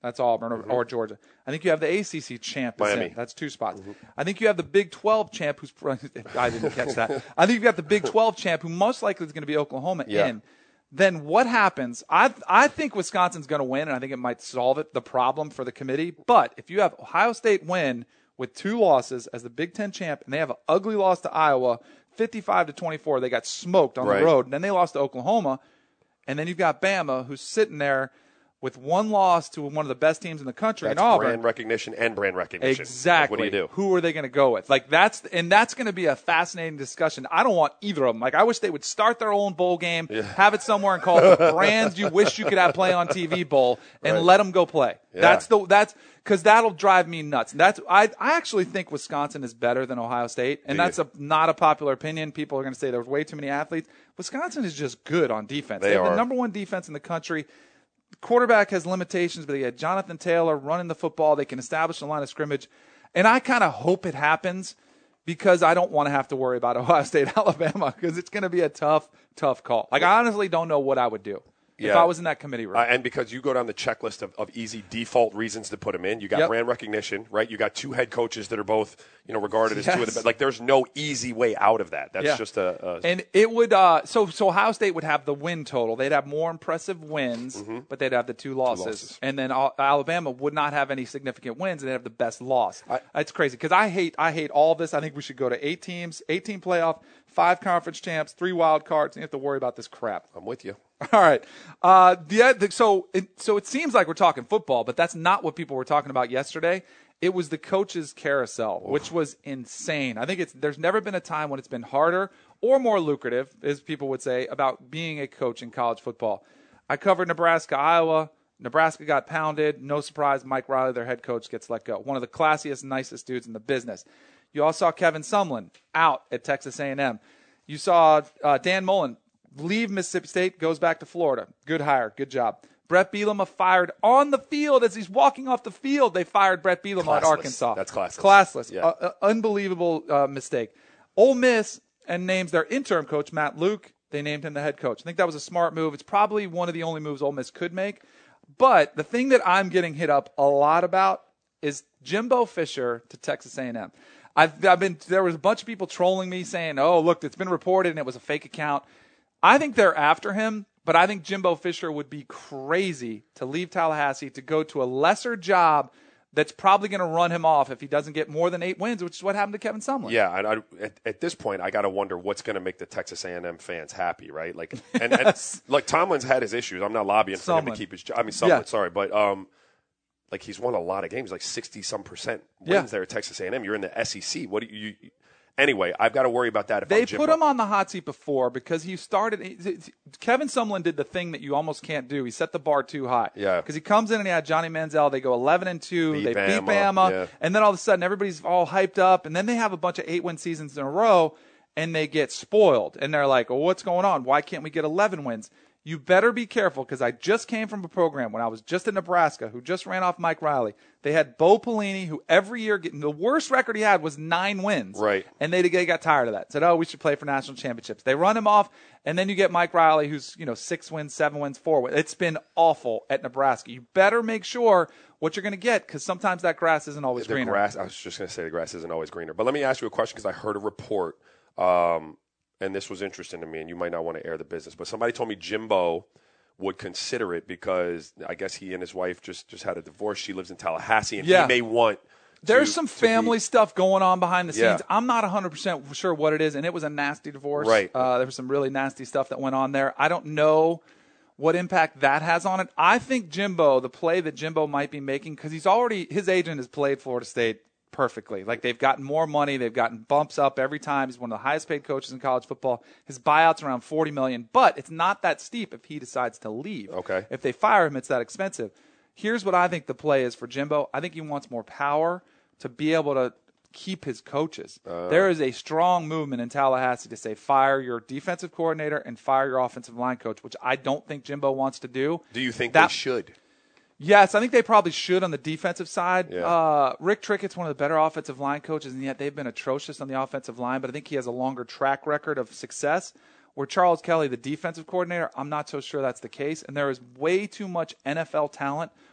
That's Auburn or, Mm-hmm. or Georgia. I think you have the A C C champ. is Miami. in. That's two spots. Mm-hmm. I think you have the Big twelve champ who's – I didn't catch that. I think you've got the Big twelve champ who most likely is going to be Oklahoma Yeah. in. Then what happens? I I think Wisconsin's going to win, and I think it might solve it, the problem for the committee. But if you have Ohio State win with two losses as the Big Ten champ, and they have an ugly loss to Iowa, fifty-five to twenty-four, they got smoked on Right. the road, and then they lost to Oklahoma, and then you've got Bama who's sitting there with one loss to one of the best teams in the country That's in Auburn. brand recognition and brand recognition. Exactly. Like, what do you do? Who are they going to go with? Like that's and that's going to be a fascinating discussion. I don't want either of them. Like I wish they would start their own bowl game, Yeah. have it somewhere and call it the brands you wish you could have play on T V bowl, and Right. let them go play. Yeah. That's the that's because that'll drive me nuts. That's I I actually think Wisconsin is better than Ohio State, and Do you? that's a not a popular opinion. People are going to say there's way too many athletes. Wisconsin is just good on defense. They They have are. the number one defense in the country. Quarterback has limitations, but they had Jonathan Taylor running the football. They can establish a line of scrimmage. And I kind of hope it happens because I don't want to have to worry about Ohio State, Alabama, because it's going to be a tough, tough call. Like, I honestly don't know what I would do if Yeah. I was in that committee room. Uh, and because you go down the checklist of, of easy default reasons to put them in, you got Yep. brand recognition, right? You got two head coaches that are both, you know, regarded as two of the Yes. best. Like, there's no easy way out of that. That's Yeah. just a, a And it would uh, – so so Ohio State would have the win total. They'd have more impressive wins, but they'd have the two losses. losses. And then Al- Alabama would not have any significant wins, and they'd have the best loss. I- That's crazy because I hate I hate all this. I think we should go to eight teams, eighteen playoff, five conference champs, three wild cards, and you have to worry about this crap. I'm with you. All right. Uh, the, the, so, it, so it seems like we're talking football, but that's not what people were talking about yesterday. It was the coaches' carousel, which was insane. I think it's there's never been a time when it's been harder or more lucrative, as people would say, about being a coach in college football. I covered Nebraska, Iowa. Nebraska got pounded. No surprise, Mike Riley, their head coach, gets let go. One of the classiest, nicest dudes in the business. You also saw Kevin Sumlin out at Texas A and M. You saw uh, Dan Mullen leave Mississippi State, goes back to Florida. Good hire. Good job. Brett Bielema fired on the field as he's walking off the field. They fired Brett Bielema at Classless. Arkansas. That's classless. Classless. Yeah. Uh, uh, unbelievable uh, mistake. Ole Miss and names their interim coach, Matt Luke. They named him the head coach. I think that was a smart move. It's probably one of the only moves Ole Miss could make. But the thing that I'm getting hit up a lot about is Jimbo Fisher to Texas A and M. I've, I've been there was a bunch of people trolling me saying, "Oh, look, it's been reported and it was a fake account." I think they're after him, but I think Jimbo Fisher would be crazy to leave Tallahassee to go to a lesser job that's probably going to run him off if he doesn't get more than eight wins, which is what happened to Kevin Sumlin. Yeah, I, I, at, at this point, I got to wonder what's going to make the Texas A and M fans happy, right? Like, and, Yes. and like Tomlin's had his issues. I'm not lobbying for him Sumlin. to keep his job. I mean, Sumlin, Yeah. sorry, but um, like he's won a lot of games, like sixty some percent wins Yeah. there at Texas A and M. You're in the S E C. What do you? you Anyway, I've got to worry about that if They I'm Jimbo. put him on the hot seat before because he started. he- he- Kevin Sumlin did the thing that you almost can't do. He set the bar too high. Yeah. Because he comes in and he had Johnny Manziel. They go eleven and two. Beat They beat Bama, Bama, yeah. and then all of a sudden everybody's all hyped up, and then they have a bunch of eight-win seasons in a row, and they get spoiled, and they're like, "Well, what's going on? Why can't we get eleven wins?" You better be careful because I just came from a program when I was just in Nebraska who just ran off Mike Riley. They had Bo Pelini, who every year getting the worst record he had was nine wins. Right. And they, they got tired of that. Said, oh, we should play for national championships. They run him off, and then you get Mike Riley, who's, you know, six wins, seven wins, four wins. It's been awful at Nebraska. You better make sure what you're going to get because sometimes that grass isn't always the greener. grass. I was just going to say the grass isn't always greener. But let me ask you a question because I heard a report, um, and this was interesting to me, and you might not want to air the business, but somebody told me Jimbo would consider it because I guess he and his wife just, just had a divorce. She lives in Tallahassee, and Yeah. he may want There's to- some to family be- stuff going on behind the scenes. Yeah. I'm not one hundred percent sure what it is, and it was a nasty divorce. Right. Uh, there was some really nasty stuff that went on there. I don't know what impact that has on it. I think Jimbo, the play that Jimbo might be making, because he's already his agent has played Florida State perfectly. Like they've gotten more money, they've gotten bumps up every time. He's one of the highest paid coaches in college football. His buyout's around forty million dollars, but it's not that steep if he decides to leave. Okay. If they fire him, it's that expensive. Here's what I think the play is for Jimbo. I think he wants more power to be able to keep his coaches. Uh. There is a strong movement in Tallahassee to say fire your defensive coordinator and fire your offensive line coach, which I don't think Jimbo wants to do. Do you think That- they should? Yes, I think they probably should on the defensive side. Yeah. Uh, Rick Trickett's one of the better offensive line coaches, and yet they've been atrocious on the offensive line, but I think he has a longer track record of success. Where Charles Kelly, the defensive coordinator, I'm not so sure that's the case, and there is way too much N F L talent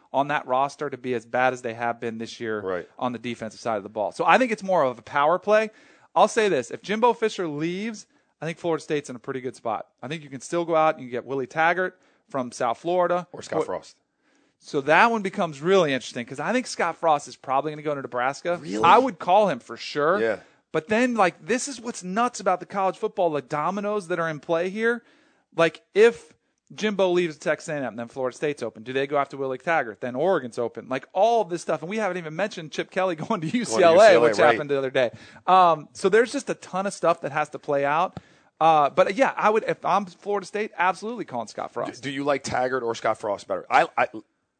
on that roster to be as bad as they have been this year right. on the defensive side of the ball. So I think it's more of a power play. I'll say this. If Jimbo Fisher leaves, I think Florida State's in a pretty good spot. I think you can still go out and you get Willie Taggart from South Florida. Or Scott Frost. So that one becomes really interesting because I think Scott Frost is probably going to go to Nebraska. Really? I would call him for sure. Yeah. But then, like, this is what's nuts about the college football, the dominoes that are in play here. Like, if Jimbo leaves Texas A and M, then Florida State's open. Do they go after Willie Taggart? Then Oregon's open. Like, all of this stuff. And we haven't even mentioned Chip Kelly going to U C L A, going to U C L A which right. happened the other day. Um, so there's just a ton of stuff that has to play out. Uh, but, yeah, I would, if I'm Florida State, absolutely calling Scott Frost. Do, do you like Taggart or Scott Frost better? I, I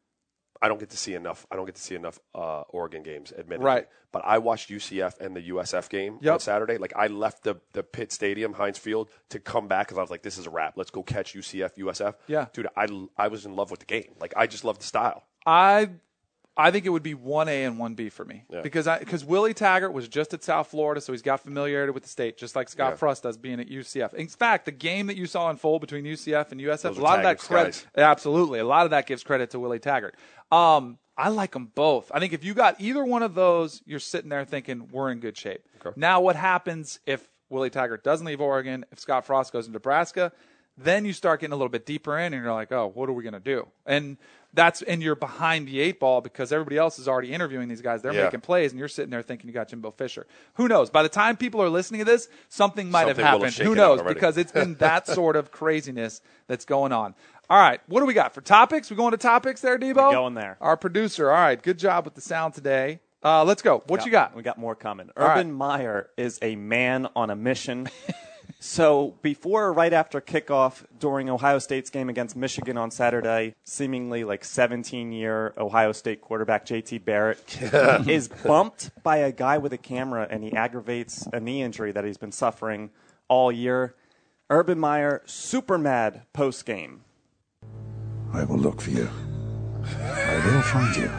I don't get to see enough. I don't get to see enough uh, Oregon games, admittedly. Right. But I watched U C F and the U S F game Yep. on Saturday. Like, I left the, the Pitt Stadium, Heinz Field, to come back because I was like, this is a wrap. Let's go catch U C F, U S F. Yeah. Dude, I, I was in love with the game. Like, I just love the style. I I think it would be one A and one B for me Yeah. because I because Willie Taggart was just at South Florida, so he's got familiarity with the state, just like Scott Yeah. Frost does being at U C F. In fact, the game that you saw unfold between U C F and U S F, Those a are lot of that Taggart's credit, guys. absolutely, a lot of that gives credit to Willie Taggart. Um, I like them both. I think if you got either one of those, you're sitting there thinking we're in good shape. Okay. Now, what happens if Willie Taggart doesn't leave Oregon? If Scott Frost goes to Nebraska? Then you start getting a little bit deeper in, and you're like, oh, what are we going to do? And that's and you're behind the eight ball because everybody else is already interviewing these guys. They're Yeah. making plays, and you're sitting there thinking you got Jimbo Fisher. Who knows? By the time people are listening to this, something might Something have will have happened. shaken Who out knows? already. Because it's been that sort of craziness that's going on. All right, what do we got for topics? We going to topics there, Debo? We're going there. Our producer. All right, good job with the sound today. Uh, let's go. What you got? We got more coming. All right. Urban Meyer is a man on a mission. So before or right after kickoff during Ohio State's game against Michigan on Saturday, seemingly like seventeen-year Ohio State quarterback J T Barrett is bumped by a guy with a camera, and he aggravates a knee injury that he's been suffering all year. Urban Meyer, super mad post-game. I will look for you. I will find you.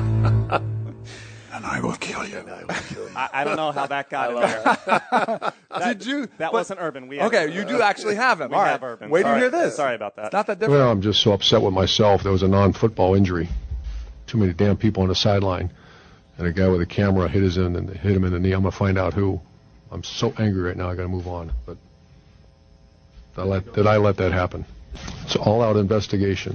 And I will kill you. I, I don't know how that got in there. That, Did you? That but- wasn't Urban. We have Okay, Urban. you do actually have him. We All right. have Urban. Wait to Sorry. hear this. Sorry about that. It's not that different. Well, I'm just so upset with myself. There was a non-football injury. Too many damn people on the sideline. And a guy with a camera hit his in and hit him in the knee. I'm going to find out who. I'm so angry right now. I got to move on. But did I, let, did I let that happen? It's an all-out investigation.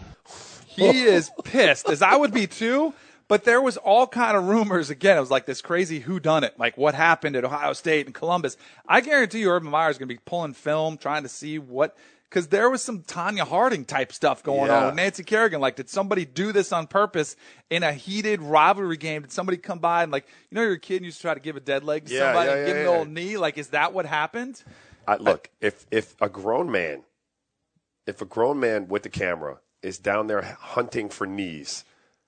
He is pissed, as I would be too. But there was all kind of rumors. Again, it was like this crazy whodunit, like what happened at Ohio State and Columbus. I guarantee you Urban Meyer is going to be pulling film, trying to see what – because there was some Tanya Harding type stuff going Yeah. on with Nancy Kerrigan. Like, did somebody do this on purpose in a heated rivalry game? Did somebody come by and, like, you know, you're a kid and you used to try to give a dead leg to Yeah, somebody yeah, and yeah, give him yeah. the old knee? Like, is that what happened? I, look, if if a grown man, if a grown man with the camera is down there hunting for knees,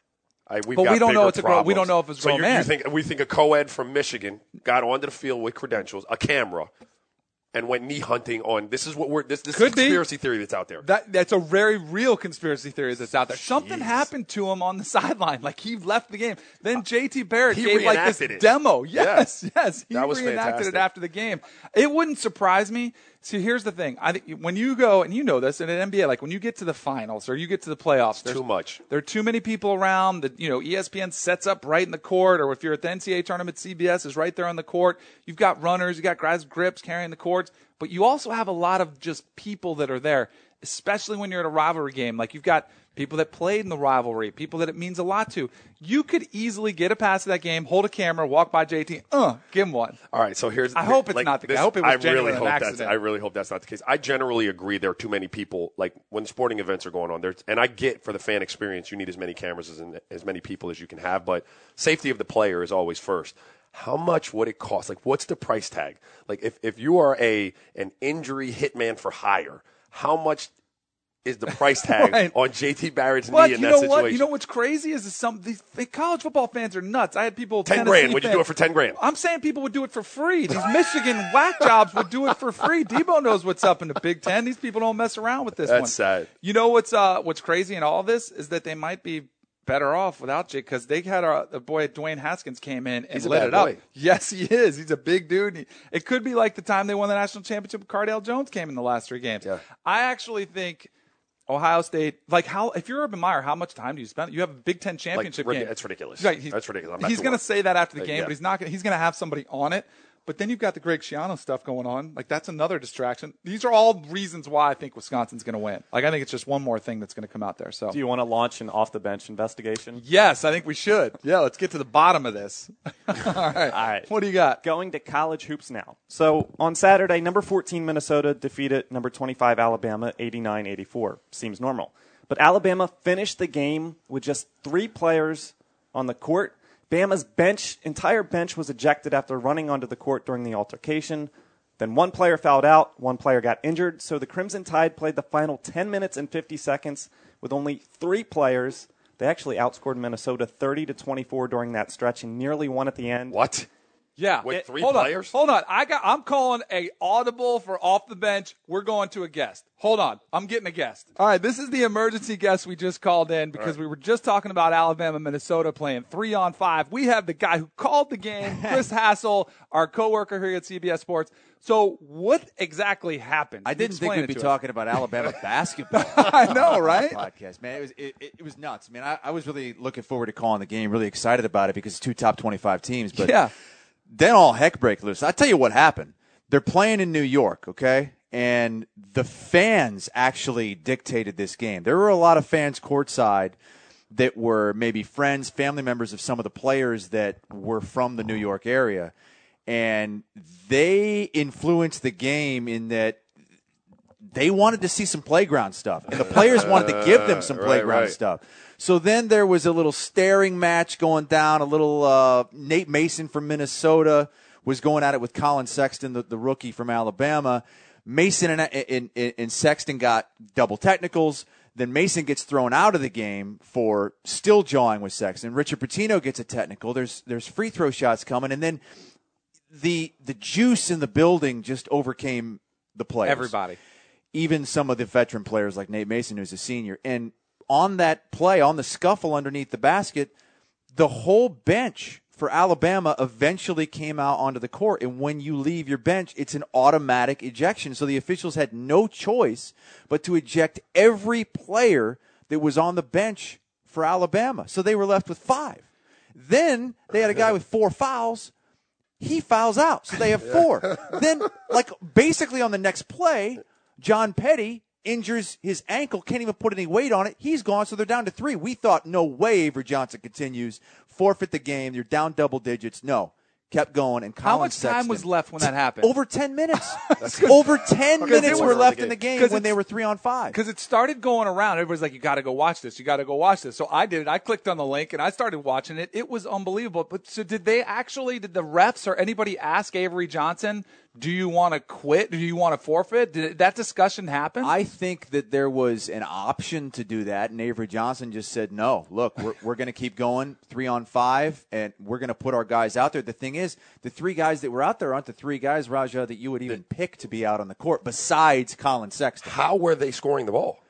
I, we've But got we don't know bigger it's a grown- we problems. don't know if it's a so grown you, man. You think we think a co-ed from Michigan got onto the field with credentials, a camera, and went knee hunting on. This is what we're. This this Could be. conspiracy theory that's out there. That that's a very real conspiracy theory that's out there. Something happened to him on the sideline, like he left the game. Then J T Barrett He gave like this reenacted it. demo. Yes, Yeah. yes, he That was reenacted fantastic. it after the game. It wouldn't surprise me. See, here's the thing: I think when you go and you know this in an N B A, like when you get to the finals or you get to the playoffs, there's too much. There are too many people around. That you know, E S P N sets up right in the court, or if you're at the N C double A tournament, C B S is right there on the court. You've got runners, you got guys grips carrying the courts, but you also have a lot of just people that are there, especially when you're at a rivalry game. Like you've got people that played in the rivalry, people that it means a lot to. You could easily get a pass to that game, hold a camera, walk by J T, uh, give him one. All right, so here's. I hope it's like, not the case. this- I hope it was I really genuine hope an that's. accident. I really hope that's not the case. I generally agree there are too many people. Like when sporting events are going on, there's and I get for the fan experience, you need as many cameras as as many people as you can have. But safety of the player is always first. How much would it cost? Like, what's the price tag? Like, if if you are a an injury hitman for hire, how much is the price tag Right. on J T Barrett's But knee in you that know situation? what? You know what's crazy is, is some these the college football fans are nuts. I had people ten Tennessee grand. Would you do fans- it for ten grand? I'm saying people would do it for free. These Michigan whack jobs would do it for free. Debo knows what's up in the Big Ten. These people don't mess around with this That's one. sad. You know what's uh what's crazy in all this is that they might be better off without Jake because they had a, a boy Dwayne Haskins came in and He's a lit bad it up. boy. Yes, he is. He's a big dude. He- it could be like the time they won the national championship. Cardale Jones came in the last three games. Yeah. I actually think. Ohio State, like how if you're Urban Meyer, how much time do you spend? You have a Big Ten championship like, game. That's ridiculous. Right, he's, that's ridiculous. I'm he's going to say that after the uh, game, yeah. but he's not. Gonna, he's going to have somebody on it. But then you've got the Greg Schiano stuff going on. Like, that's another distraction. These are all reasons why I think Wisconsin's going to win. Like, I think it's just one more thing that's going to come out there. So, do you want to launch an off-the-bench investigation? Yes, I think we should. Yeah, let's get to the bottom of this. all right. All right. What do you got? Going to college hoops now. So, on Saturday, number fourteen Minnesota defeated number twenty-five Alabama eighty-nine eighty-four. Seems normal. But Alabama finished the game with just three players on the court. Bama's bench, entire bench was ejected after running onto the court during the altercation. Then one player fouled out, one player got injured, so the Crimson Tide played the final ten minutes and fifty seconds with only three players. They actually outscored Minnesota thirty to twenty-four during that stretch and nearly won at the end. What? Yeah. With It- three hold players? On, hold on. I got I'm calling a audible for off the bench. We're going to a guest. Hold on. I'm getting a guest. All right, this is the emergency guest we just called in because right. we were just talking about Alabama, Minnesota playing three on five. We have the guy who called the game, Chris Hassel, our coworker here at C B S Sports. So what exactly happened? I Can you didn't think explain we'd it be to talking us? about Alabama basketball. I know, right? on the podcast, man. It was it, it, it was nuts. I mean, I, I was really looking forward to calling the game, really excited about it because it's two top twenty-five teams. But Yeah. then all heck break loose. I'll tell you what happened. They're playing in New York, okay? And the fans actually dictated this game. There were a lot of fans courtside that were maybe friends, family members of some of the players that were from the New York area. And they influenced the game in that they wanted to see some playground stuff. And the players wanted to give them some Right, playground right. stuff. So then there was a little staring match going down, a little uh, Nate Mason from Minnesota was going at it with Colin Sexton, the, the rookie from Alabama. Mason and, and, and, and Sexton got double technicals. Then Mason gets thrown out of the game for still jawing with Sexton. Richard Pitino gets a technical. There's there's free throw shots coming. And then the the juice in the building just overcame the players. Everybody. Even some of the veteran players like Nate Mason, who's a senior. And on that play, on the scuffle underneath the basket, the whole bench for Alabama eventually came out onto the court. And when you leave your bench, it's an automatic ejection. So the officials had no choice but to eject every player that was on the bench for Alabama. So they were left with five. Then they had a guy with four fouls. He fouls out. So they have four. Then, like, basically on the next play, John Petty injures his ankle, can't even put any weight on it. He's gone, so they're down to three. We thought, no way, Avery Johnson continues. Forfeit the game. You're down double digits. No. Kept going. And Colin How much Sexton, time was left when that happened? Over ten minutes. Over ten Because minutes they were were left the in the game. game 'Cause when they it's- were three on five. Because it started going around. Everybody's like, you got to go watch this. You got to go watch this. So I did it. I clicked on the link, and I started watching it. It was unbelievable. But so did they actually, did the refs or anybody ask Avery Johnson, do you want to quit? Do you want to forfeit? Did that discussion happen? I think that there was an option to do that, and Avery Johnson just said, no, look, we're, we're going to keep going three on five, and we're going to put our guys out there. The thing is, the three guys that were out there aren't the three guys, Raja, that you would even pick to be out on the court besides Colin Sexton. How were they scoring the ball?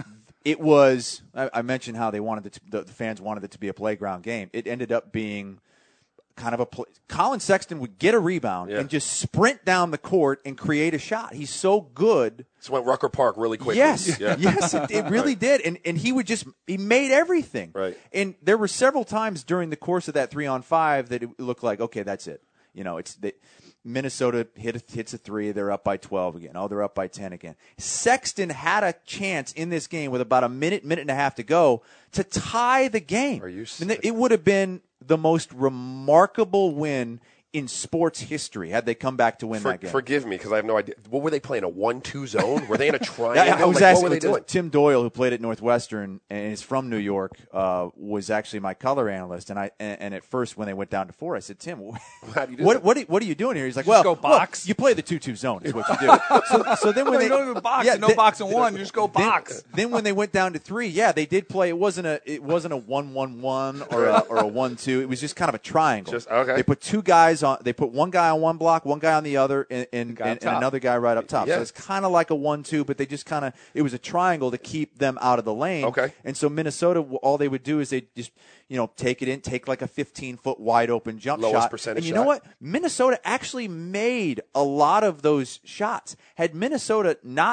It was, I, I mentioned how they wanted it to, the, the fans wanted it to be a playground game. It ended up being kind of a play. Colin Sexton would get a rebound Yeah. and just sprint down the court and create a shot. He's so good. This went Rucker Park really quickly. Yes, Yeah. yes, it, it really Right. did, and and he would just he made everything. Right. And there were several times during the course of that three on five that it looked like, okay, that's it. You know, it's the, Minnesota hit, hits a three. They're up by twelve again. Oh, they're up by ten again. Sexton had a chance in this game with about a minute, minute and a half to go to tie the game. Are you I mean, it would have been the most remarkable win in sports history had they come back to win For, that game. forgive me because I have no idea. What were they playing? A one-two zone? Were they in a triangle? Yeah, I was like, asking what were they doing? Tim Doyle, who played at Northwestern and is from New York, uh, was actually my color analyst. And I and, and at first when they went down to four, I said, Tim, How do you do what that? what are, what are you doing here? He's like, You well, just go well, box. you play the two-two zone is what you do. so, so then when No, they you don't even box. yeah, No then- box and one. You just go then- box. Then, when they went down to three, yeah, they did play. It wasn't a it wasn't a one-one-one or a or a one-two. It was just kind of a triangle. Just- okay. They put two guys on. They put one guy on one block, one guy on the other, and, and, guy up and, and top. another guy right up top. Yeah. So it's kind of like a one-two, but they just kind of it was a triangle to keep them out of the lane. Okay. And so Minnesota, all they would do is they just you know take it in, take like a fifteen-foot wide open jump Lowest shot. percentage And you shot. know what? Minnesota actually made a lot of those shots. Had Minnesota not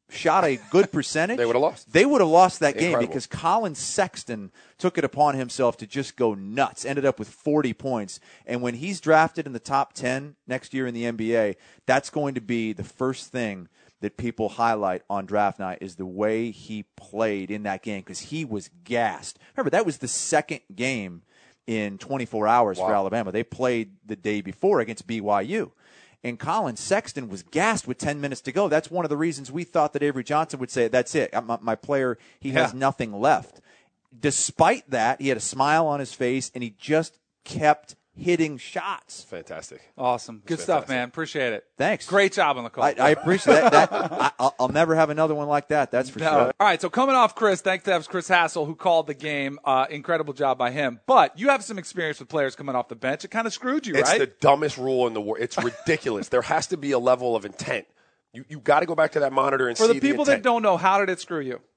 shot a good percentage, They would have lost. They would have lost that game Incredible. because Colin Sexton took it upon himself to just go nuts, ended up with forty points. And when he's drafted in the top ten next year in the N B A, that's going to be the first thing that people highlight on draft night is the way he played in that game because he was gassed. Remember, that was the second game in twenty-four hours Wow. for Alabama. They played the day before against B Y U. And Colin Sexton was gassed with ten minutes to go. That's one of the reasons we thought that Avery Johnson would say, that's it. My, my player, he Yeah. has nothing left. Despite that, he had a smile on his face, and he just kept hitting shots. Fantastic. Awesome. Good stuff, man. Appreciate it. Thanks. Great job on the call. I, I appreciate that. that I, I'll, I'll never have another one like that, that's for No. sure. All right, so coming off Chris, thanks to have Chris Hassel, who called the game. Uh, incredible job by him. But you have some experience with players coming off the bench. It kind of screwed you, It's right? the dumbest rule in the world. It's ridiculous. There has to be a level of intent. You you got to go back to that monitor and For see the people the that intent. don't know, how did it screw you?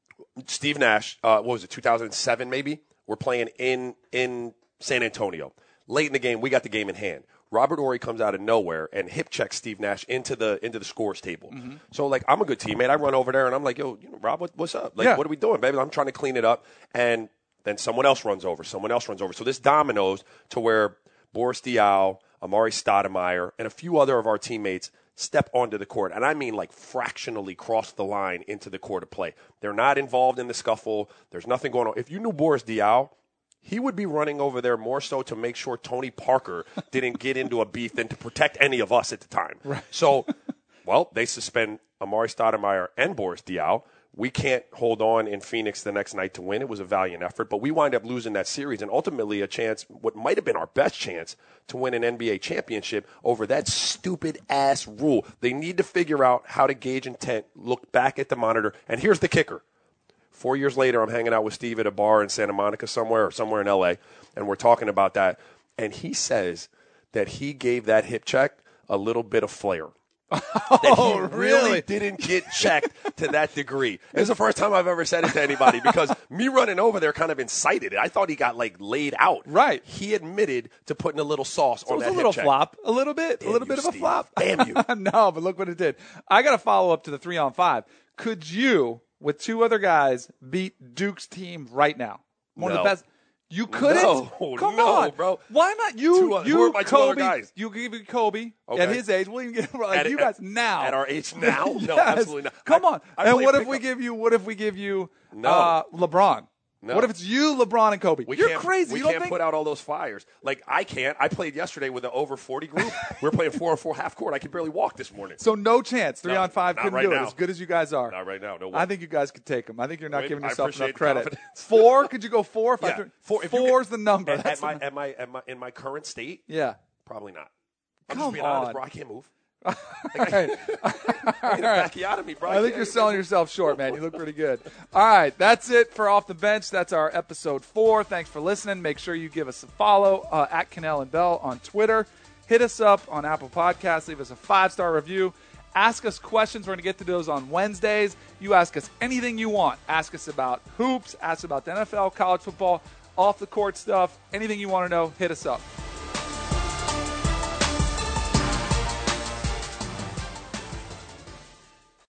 Steve Nash, uh, what was it, two thousand seven maybe? We're playing in in San Antonio. Late in the game, we got the game in hand. Robert Horry comes out of nowhere and hip checks Steve Nash into the into the scores table. Mm-hmm. So, like, I'm a good teammate. I run over there and I'm like, yo, you know, Rob, what, what's up? Like, Yeah. what are we doing, baby? I'm trying to clean it up. And then someone else runs over. Someone else runs over. So this dominoes to where Boris Diaw, Amari Stoudemire, and a few other of our teammates step onto the court. And I mean like fractionally cross the line into the court of play. They're not involved in the scuffle. There's nothing going on. If you knew Boris Diaw, he would be running over there more so to make sure Tony Parker didn't get into a beef than to protect any of us at the time. Right. So, well, they suspend Amari Stoudemire and Boris Diaw. We can't hold on in Phoenix the next night to win. It was a valiant effort, but we wind up losing that series and ultimately a chance, what might have been our best chance, to win an N B A championship over that stupid-ass rule. They need to figure out how to gauge intent, look back at the monitor, and here's the kicker. Four years later, I'm hanging out with Steve at a bar in Santa Monica somewhere or somewhere in L A, and we're talking about that. And he says that he gave that hip check a little bit of flair. Oh, that he really really? didn't get checked to that degree. It's the first time I've ever said it to anybody because me running over there kind of incited it. I thought he got, like, laid out. Right. He admitted to putting a little sauce So on it was that a little hip check. flop, a little bit, Damn a little you, bit of a Steve. flop. Damn you. No, but look what it did. I got to follow up to the three on five. Could you, with two other guys, beat Duke's team right now? One of No. the best. You couldn't? No, Come no, on, bro. Why not you? Two other- you, who are my two Kobe. other guys? You give me Kobe at Okay. his age. We'll even get like At- you at- guys now. At our age now? No, Yes. absolutely not. Come I- on. I and play what if we pickup. give you? What if we give you? No. Uh, LeBron. No. What if it's you, LeBron, and Kobe? We You're can't, crazy. We you don't can't think? put out all those fires. Like, I can't. I played yesterday with an over forty group. we were playing four on four half court. I could barely walk this morning. So no chance. Three No, on five not couldn't right do it. now. As good as you guys are. Not right now. No way. I think you guys could take them. I think you're not Wait, giving I yourself enough appreciate credit. confidence. Four? Could you go four? If I Yeah. threw- Four, if you Four's get- the number. At, That's at, my, the- at, my, at my in my current state, yeah. probably not. I'm Come just being honest, on. bro. I can't move. All right. Get it back out of me, bro. I think you're selling yourself short, man. You look pretty good. All right, that's it for Off the Bench. That's our episode four. Thanks for listening. Make sure you give us a follow uh, at Cannell and Bell on Twitter. Hit us up on Apple Podcasts. Leave us a five-star review. Ask us questions. We're going to get to those on Wednesdays. You ask us anything you want. Ask us about hoops. Ask about the N F L, college football, off-the-court stuff. Anything you want to know, hit us up.